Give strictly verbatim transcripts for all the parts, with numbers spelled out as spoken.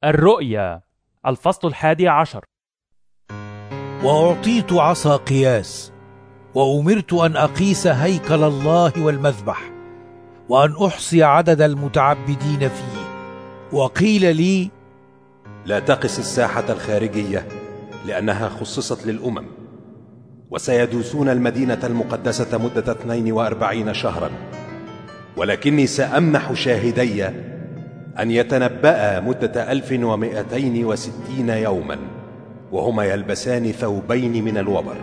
الرؤيا الفصل الحادي عشر. وأعطيت عصا قياس، وأمرت أن أقيس هيكل الله والمذبح، وأن أحصي عدد المتعبدين فيه. وقيل لي: لا تقس الساحة الخارجية، لأنها خصصت للأمم، وسيدوسون المدينة المقدسة مدة اثنين وأربعين شهرا، ولكني سأمنح شاهدي أن يتنبأ مدة ألف ومئتين وستين يوما، وهما يلبسان ثوبين من الوبر.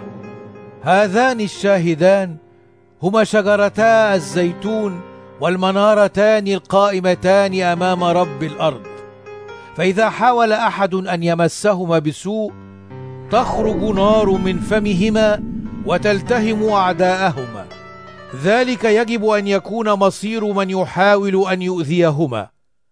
هذان الشاهدان هما شجرتا الزيتون والمنارتان القائمتان أمام رب الأرض، فإذا حاول أحد أن يمسهما بسوء تخرج نار من فمهما وتلتهم أعداءهما. ذلك يجب أن يكون مصير من يحاول أن يؤذيهما.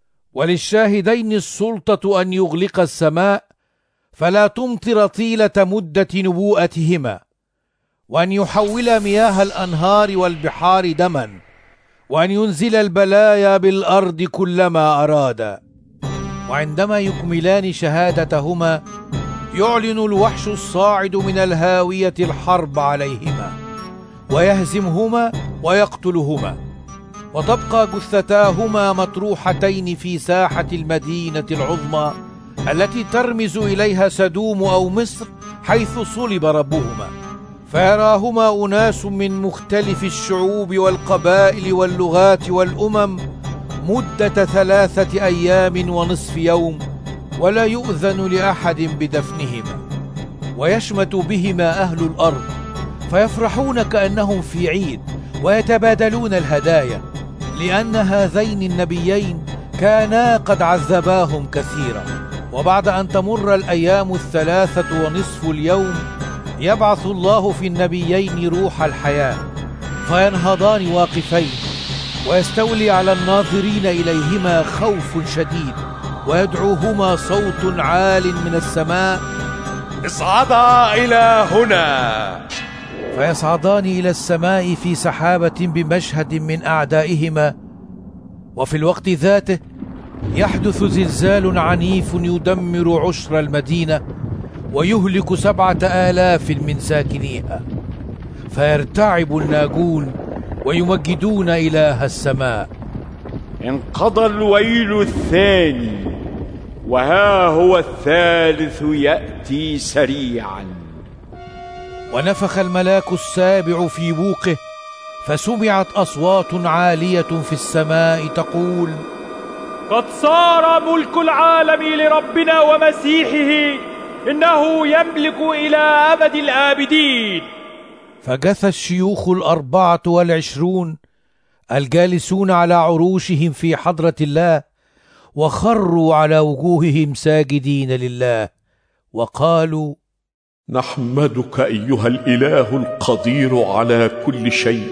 وللشاهدين السلطة أن يغلق السماء فلا تمطر طيلة مدة نبوءتهما، وأن يحول مياه الأنهار والبحار دما، وأن ينزل البلايا بالأرض كلما أرادا. وعندما يكملان شهادتهما يعلن الوحش الصاعد من الهاوية الحرب عليهما، ويهزمهما ويقتلهما، وتبقى جثتاهما مطروحتين في ساحة المدينة العظمى التي ترمز إليها سدوم أو مصر، حيث صلب ربهما. فيراهما أناس من مختلف الشعوب والقبائل واللغات والأمم مدة ثلاثة أيام ونصف يوم، ولا يؤذن لأحد بدفنهما. ويشمت بهما أهل الأرض فيفرحون كأنهم في عيد، ويتبادلون الهدايا، لأن هذين النبيين كانا قد عذباهم كثيرا. وبعد أن تمر الأيام الثلاثة ونصف اليوم يبعث الله في النبيين روح الحياة، فينهضان واقفين، ويستولي على الناظرين إليهما خوف شديد، ويدعوهما صوت عال من السماء: اصعدا إلى هنا. فيصعدان إلى السماء في سحابة بمشهد من أعدائهما. وفي الوقت ذاته يحدث زلزال عنيف يدمر عشر المدينة ويهلك سبعة آلاف من ساكنيها، فيرتعب الناجون ويمجدون إله السماء. انقضى الويل الثاني، وها هو الثالث يأتي سريعا. ونفخ الملاك السابع في بوقه، فسمعت أصوات عالية في السماء تقول: قد صار ملك العالم لربنا ومسيحه، إنه يملك إلى أبد الآبدين. فجثى الشيوخ الأربعة والعشرون الجالسون على عروشهم في حضرة الله، وخروا على وجوههم ساجدين لله، وقالوا: نحمدك أيها الإله القدير على كل شيء،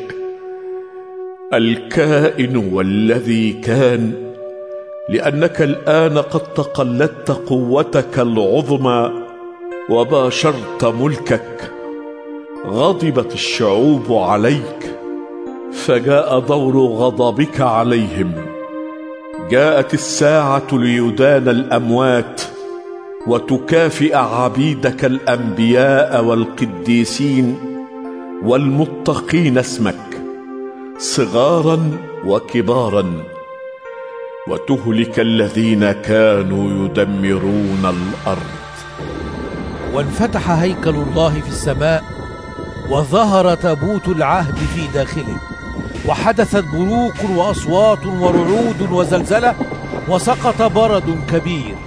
الكائن والذي كان، لأنك الآن قد تقلدت قوتك العظمى وباشرت ملكك. غضبت الشعوب عليك، فجاء دور غضبك عليهم. جاءت الساعة ليدان الأموات وتكافئ عبيدك الأنبياء والقديسين والمتقين اسمك، صغارا وكبارا، وتهلك الذين كانوا يدمرون الأرض. وانفتح هيكل الله في السماء، وظهر تابوت العهد في داخله، وحدثت بروق وأصوات ورعود وزلزلة، وسقط برد كبير.